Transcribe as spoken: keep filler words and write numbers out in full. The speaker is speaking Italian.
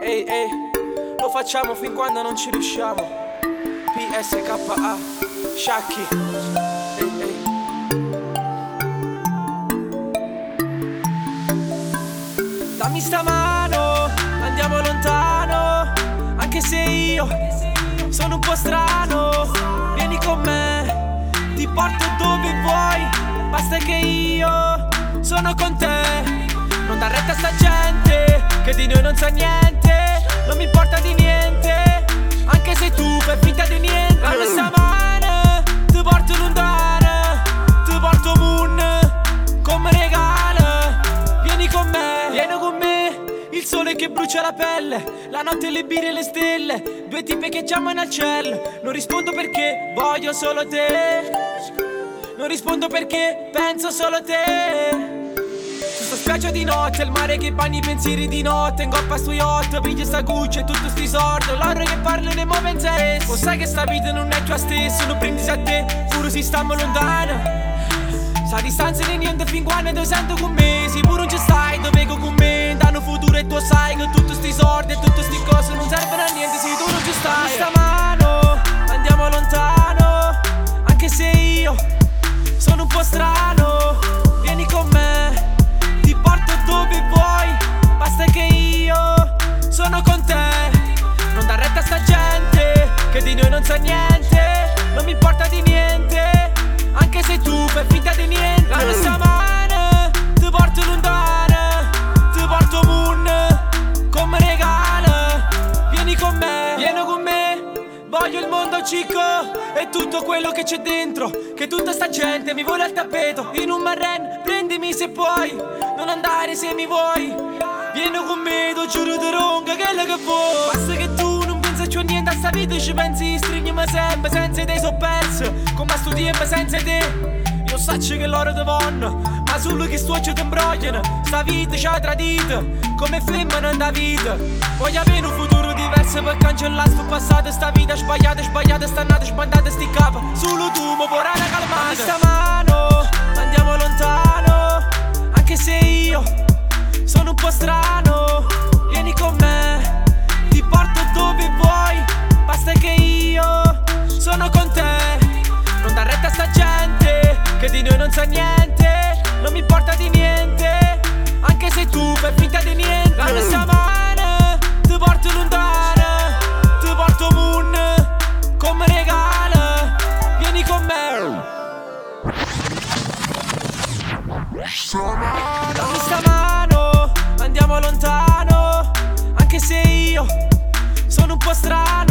Ehi, ehi, lo facciamo fin quando non ci riusciamo. P S K A, Sciacchi. Ehi, ehi. Dammi sta mano, andiamo lontano. Anche se io sono un po' strano, vieni con me, ti porto dove vuoi. Basta che io sono con te. Non dar retta a sta gente che di noi non sa niente. Non mi importa di niente, anche se tu fai finta di niente. Dammi sta mano, ti porto lontano, ti porto moon come regalo. Vieni con me, vieni con me. Il sole che brucia la pelle, la notte, le birre e le stelle. Due tipe che chiamano al cielo. Non rispondo perché voglio solo te. Non rispondo perché penso solo a te. Su sta spiaggia di notte, il mare che bagna i pensieri di notte. In coppa sto yacht, piglia sta Gucci e tutto sti sordo. Loro che parlano e mo pensa adesso. O sai che sta vita non è tua stessa. Non prendi a te, pure si stiamo lontano. Sta distanza di niente fin quando ti sento con me. Sicuro non ci stai, dove con me. Danno futuro e tu sai che tutti sti sordi e tutte sti cose non servono a niente se tu non ci stai. Sta mano, andiamo lontano. Anche se io sono un po' strano, vieni con me, ti porto dove vuoi. Basta che io sono con te. Non dar retta a sta gente che di noi non sa niente. Non mi importa di niente, anche se tu fai finta di niente. La nostra mano, ti porto lontano, ti porto moon come regalo. Vieni con me, vieni con me. Voglio il mondo cicco e tutto quello che c'è dentro. Che tutta sta gente mi vuole al tappeto. In un marren, prendimi se puoi. Non andare se mi vuoi. Vieni con me, ti giuro di ronca che è la che vuoi. Basta che tu non pensi a niente a sta vita. Ci pensi, stringi sempre, senza te so perso. Come a sto tempo senza te. Io saccio che loro ti vanno, ma solo che sto ci ti imbrogliano. Sta vita ci ha tradito, come femmina da vita. Voglio avere un futuro diverso per cancellare sto passato. Sta vita sbagliata, sbagliata, stannata, sbandata, sti capa. Solo tu mi puoi rare calmata. Sta mano, andiamo lontano. Anche se io sono un po' strano, vieni con me, ti porto dove vuoi. Basta che io sono con te. Non dar retta a sta gente che di noi non sa niente. Non mi importa di niente, anche se tu fai finta di niente. La nostra mano, ti porto lontano, ti porto moon come regalo. Vieni con me. Dammi sta mano, andiamo lontano. Anche se io sono un po' strano,